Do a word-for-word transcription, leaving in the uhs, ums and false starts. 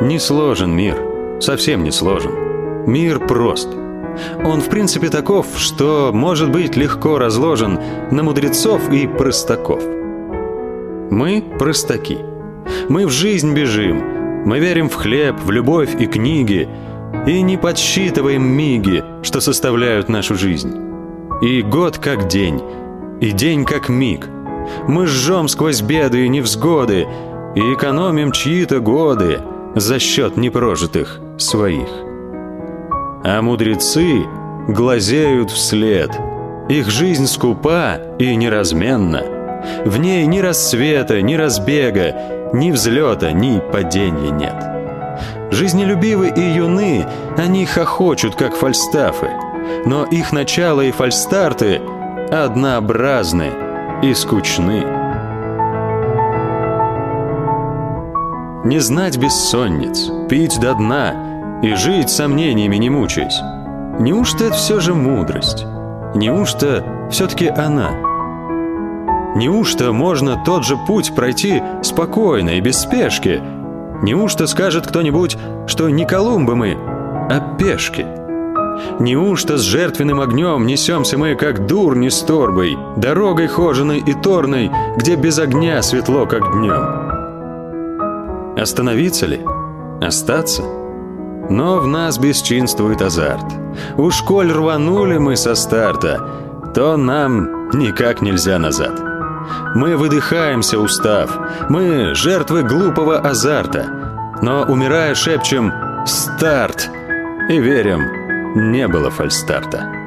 Не сложен мир, совсем не сложен. Мир прост. Он в принципе таков, что может быть легко разложен на мудрецов и простаков. Мы простаки. Мы в жизнь бежим. Мы верим в хлеб, в любовь и книги. И не подсчитываем миги, что составляют нашу жизнь. И год как день, и день как миг. Мы жжем сквозь беды и невзгоды и экономим чьи-то годы за счет непрожитых своих. А мудрецы глазеют вслед. Их жизнь скупа и неразменна. В ней ни рассвета, ни разбега, ни взлета, ни падения нет. Жизнелюбивы и юны, они хохочут, как фальстафы, но их начало и фальстарты однообразны и скучны. Не знать бессонниц, пить до дна и жить сомнениями не мучаясь. Неужто это все же мудрость? Неужто все-таки она? Неужто можно тот же путь пройти спокойно и без спешки? Неужто скажет кто-нибудь, что не Колумбы мы, а пешки? Неужто с жертвенным огнем несемся мы, как дурни с торбой, дорогой хоженой и торной, где без огня светло, как днем? Остановиться ли? Остаться? Но в нас бесчинствует азарт. Уж коль рванули мы со старта, то нам никак нельзя назад. Мы выдыхаемся, устав. Мы жертвы глупого азарта. Но, умирая, шепчем «Старт!» и верим, не было фальстарта.